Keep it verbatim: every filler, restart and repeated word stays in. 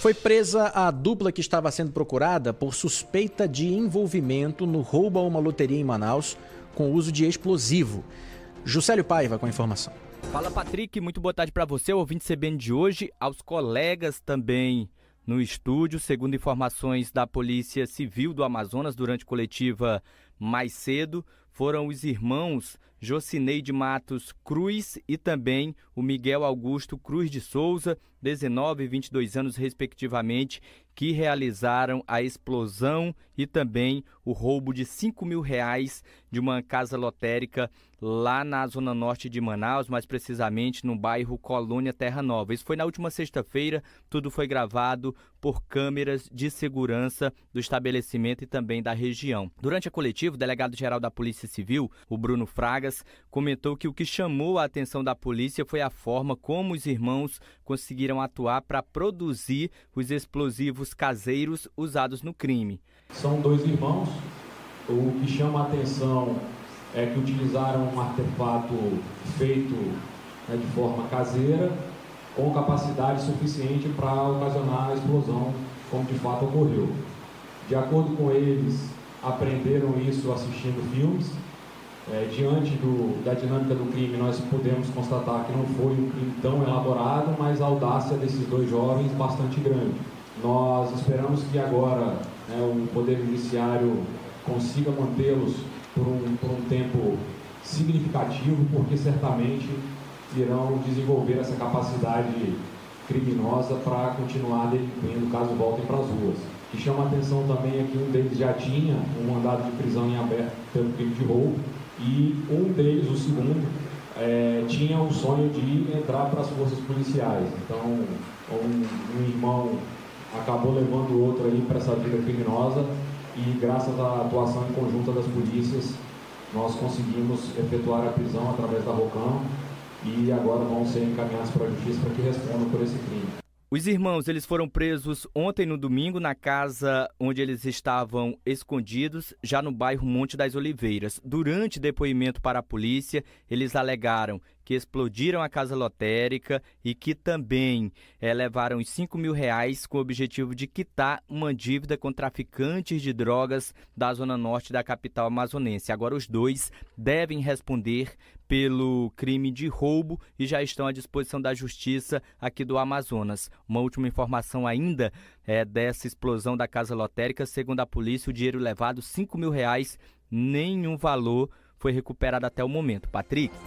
Foi presa a dupla que estava sendo procurada por suspeita de envolvimento no roubo a uma loteria em Manaus com uso de explosivo. Juscelio Paiva com a informação. Fala, Patrick, muito boa tarde para você, ouvinte C B N de hoje, aos colegas também no estúdio. Segundo informações da Polícia Civil do Amazonas, durante coletiva mais cedo, foram os irmãos Jocineide Matos Cruz e também o Miguel Augusto Cruz de Souza, dezenove e vinte e dois anos respectivamente, que realizaram a explosão e também o roubo de cinco mil reais de uma casa lotérica lá na zona norte de Manaus, mais precisamente no bairro Colônia Terra Nova. Isso foi na última sexta-feira, tudo foi gravado por câmeras de segurança do estabelecimento e também da região. Durante a coletiva, o delegado-geral da Polícia Civil, o Bruno Fragas, comentou que o que chamou a atenção da polícia foi a forma como os irmãos conseguiram atuar para produzir os explosivos caseiros usados no crime. São dois irmãos. O que chama a atenção é que utilizaram um artefato feito, né, de forma caseira, com capacidade suficiente para ocasionar a explosão, como de fato ocorreu. De acordo com eles, aprenderam isso assistindo filmes. É, diante do, da dinâmica do crime, nós podemos constatar que não foi um crime tão elaborado, mas a audácia desses dois jovens bastante grande. Nós esperamos que agora, né, o Poder Judiciário consiga mantê-los por um, por um tempo significativo, porque certamente irão desenvolver essa capacidade criminosa para continuar delinquindo caso voltem para as ruas. O que chama a atenção também é que um deles já tinha um mandado de prisão em aberto pelo crime de roubo, e um deles, o segundo, é, tinha o sonho de entrar para as forças policiais. Então, um, um irmão acabou levando o outro aí para essa vida criminosa e, graças à atuação em conjunta das polícias, nós conseguimos efetuar a prisão através da ROCAM e agora vão ser encaminhados para a justiça para que respondam por esse crime. Os irmãos, eles foram presos ontem no domingo na casa onde eles estavam escondidos, já no bairro Monte das Oliveiras. Durante depoimento para a polícia, eles alegaram que explodiram a casa lotérica e que também é, levaram os cinco mil reais com o objetivo de quitar uma dívida com traficantes de drogas da zona norte da capital amazonense. Agora os dois devem responder pelo crime de roubo e já estão à disposição da justiça aqui do Amazonas. Uma última informação ainda é dessa explosão da casa lotérica. Segundo a polícia, o dinheiro levado, cinco mil reais, nenhum valor foi recuperado até o momento. Patrick.